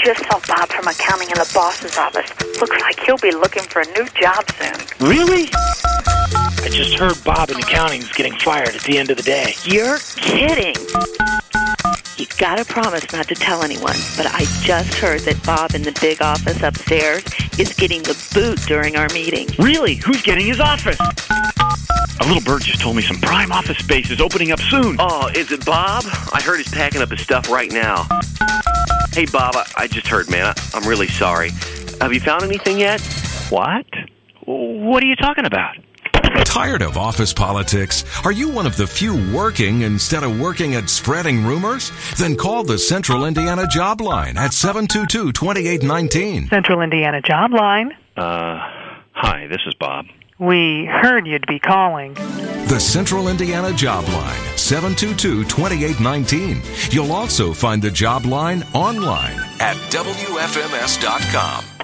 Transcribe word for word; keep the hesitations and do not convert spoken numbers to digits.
just saw Bob from accounting in the boss's office. Looks like he'll be looking for a new job soon. Really? I just heard Bob in accounting is getting fired at the end of the day. You're kidding. You gotta promise not to tell anyone, but I just heard that Bob in the big office upstairs is getting the boot during our meeting. Really? Who's getting his office? A little bird just told me some prime office space is opening up soon. Oh, is it Bob? I heard he's packing up his stuff right now. Hey, Bob, I, I just heard, man. I, I'm really sorry. Have you found anything yet? What? What are you talking about? Tired of office politics? Are you one of the few working instead of working at spreading rumors? Then call the Central Indiana Job Line at seven two two, two eight one nine. Central Indiana Job Line. Uh, hi, this is Bob. We heard you'd be calling. The Central Indiana Job Line, seven two two, two eight one nine. You'll also find the Job Line online at W F M S dot com.